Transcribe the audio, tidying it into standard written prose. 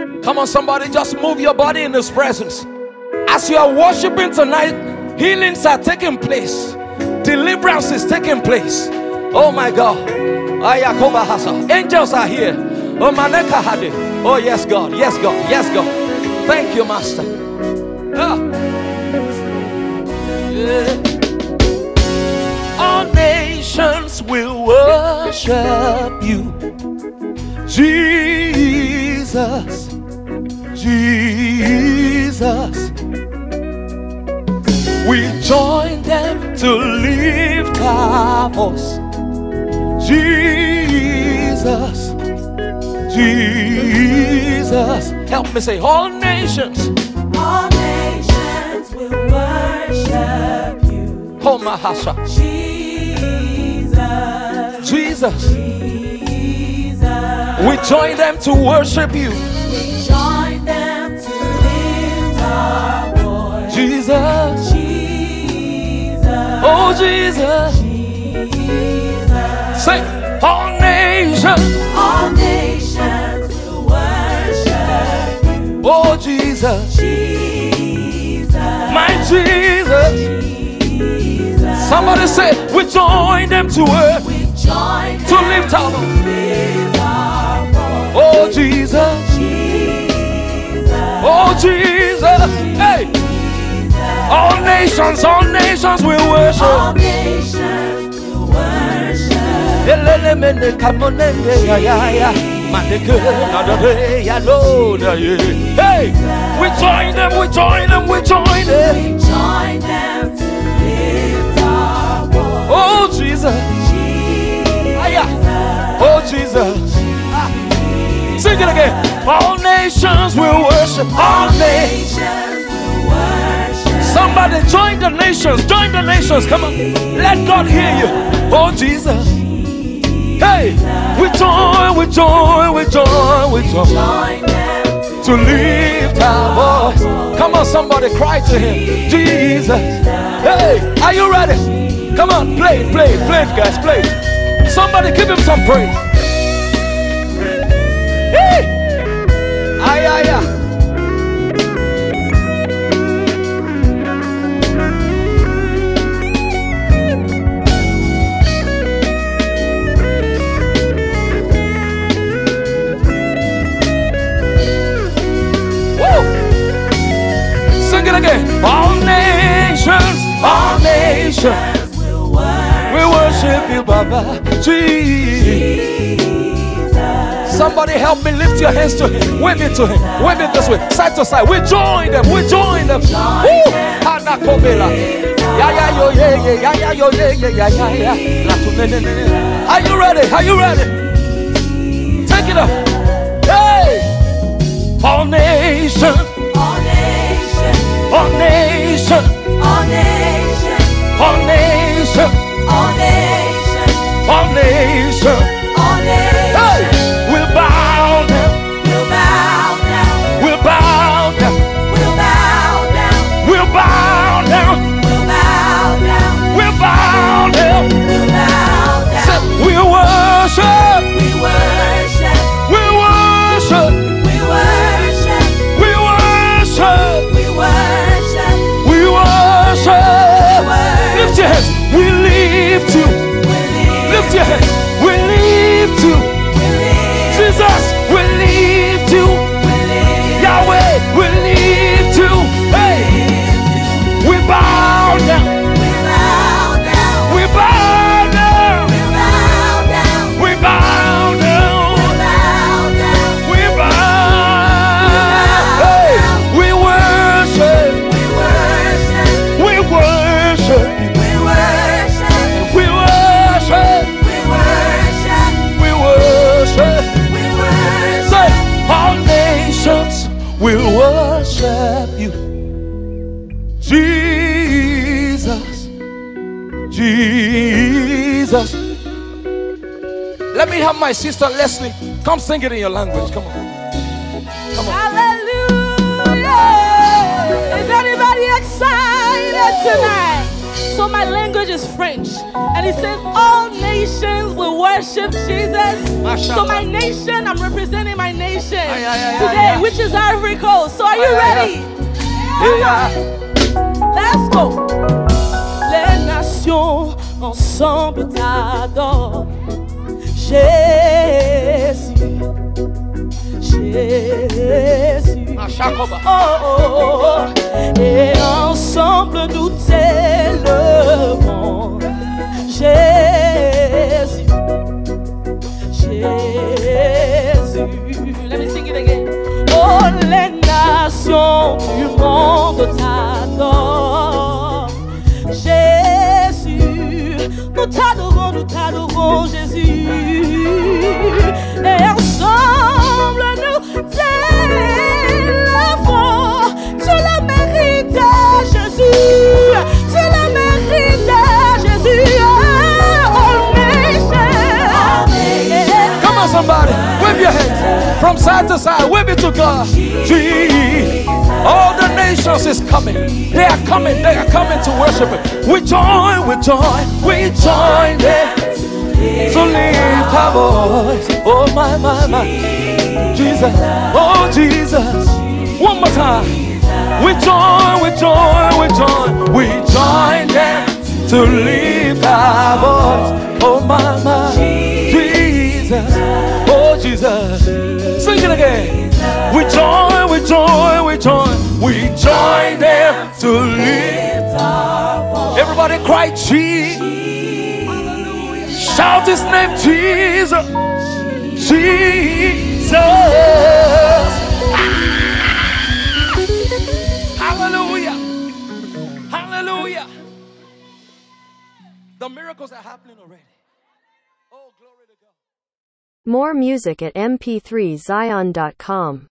Come on, somebody, just move your body in His presence. As you are worshiping tonight, healings are taking place. Deliverance is taking place. Oh my God. Angels are here. Oh, Maneka Hade. Oh, yes, God. Yes, God. Yes, God. Thank you, Master. Yeah. All nations will worship you, Jesus. Jesus. We join them to lift our voice. Jesus. Jesus. Help me say, all nations. All nations will worship you. Oh, Mahasha. Jesus. Jesus. Jesus. We join them to worship you. We join them to lift our voice. Jesus. Jesus. Oh, Jesus. Jesus. Say, all nations. All nations will worship you. Oh, Jesus. Jesus. My Jesus. Jesus. Somebody say, we join them to work. We join To lift our voice. voice. Oh, Jesus. Jesus. Oh, Jesus. Hey. All nations will worship. All nations will worship. Hey, we join them, we join them, we join them. We join them to lift our voice. Oh, Jesus. Oh, Jesus. Sing it again. All nations will worship. All nations. Somebody join the nations. Join the nations. Come on. Let God hear you. Oh, Jesus. Hey, we join, we join, we join, we join to lift our voice. Come on, somebody cry to Him. Jesus. Hey, are you ready? Come on, play it, play it, play it, guys, play it. Somebody give Him some praise. Hey, ay, ay, ay. Again. All nations will worship you, Baba. Jesus. Somebody help me lift your hands to Him. Wave it to Him. Wave it this way, side to side. We join them. We join them. Are you ready? Are you ready? Take it up. Hey! All nations. All nations, All nations. all nations, All nations. all nations, All nations. hey, we'll bow down, We'll bow down. we'll bow down, We'll bow down. we'll bow down, We'll bow down. we'll bow down. We'll bow down. Say, we worship, We worship. we worship, We worship. we worship, We worship. we worship. worship. Lift your hands, we lift you. Lift your hands, we lift you. Jesus, we lift you. Yahweh, we lift you. Hey, we bow down. We bow down. We bow down. We bow. Hey, we worship. We worship. We worship. We worship. Say, all nations will worship you. Jesus. Jesus. Let me have my sister Leslie. Come sing it in your language. Come on. Come on. Hallelujah! Is anybody excited tonight? So my language is French, and it says all nations will worship Jesus. So my nation, I'm representing my nation today, which is is Ivory Coast. So are you ready? Yeah. Let's go. Les nations ensemble t'adorent. Jésus. Jésus. Oh, oh, oh. Et ensemble nous t'élevons. Jésus. Jésus. Let me sing it again. Oh, les nations du monde t'adorent. Jésus, nous t'adorons, Jésus. Et ensemble nous t'élevons. Tu le mérites, Jésus. Tu le mérites, Jésus. All nations. Come on, somebody. Wave your hands from side to side. Wave it to God. Jesus. All the nations is coming. They are coming. They are coming to worship Him. We join them to lift our voice. Oh my, my, my. Jesus. Oh Jesus. One more time. We join them to lift our voice. Oh my, my. Jesus. Oh Jesus. Sing it again. We join them to lift our voice. Everybody cry Jesus. Shout His name, Jesus. Jesus. Hallelujah. Hallelujah. The miracles are happening already. Oh, glory to God. More music at mp3zion.com.